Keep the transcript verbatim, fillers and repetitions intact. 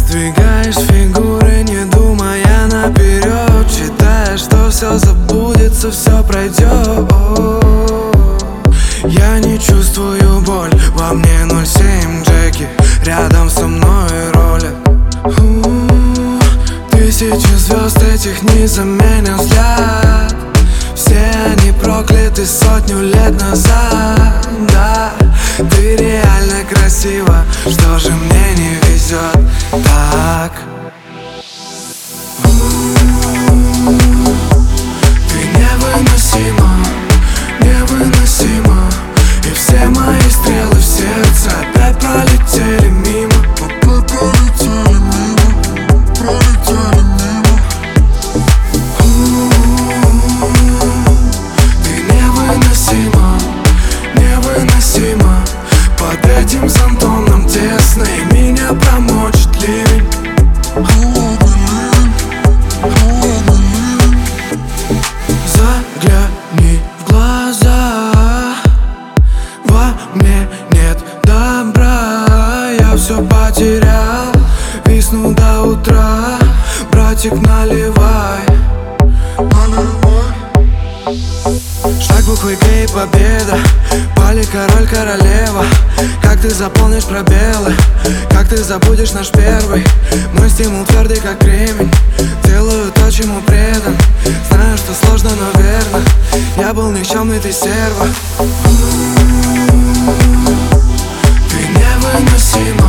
Сдвигаешь фигуры, не думая наперед, считая, что все забудется, все пройдет. Я не чувствую боль, во мне ноль семь Джеки, рядом со мной роли. Тысячи звезд этих не заменят взгляд. Все они прокляты сотню лет назад. Да, ты реально красива, что же мне не везет так? Ты невыносима, невыносима. И все мои стрелы в сердце опять пролетели мимо. Опять пролетели мимо, пролетели мимо. Ты невыносима, невыносима. Под этим зонтом нам тесно, и меня промочит ливень. Загляни в глаза, во мне нет добра. Я все потерял, висну до утра. Братик, наливай, наливай. Шаг буквы К и победа, пали король, королева. Как ты заполнишь пробелы, как ты забудешь наш первый. Мой стимул твердый, как кремень. Делаю то, чему предан. Знаю, что сложно, но верно. Я был никчемный, ты стерва. Ты невыносима.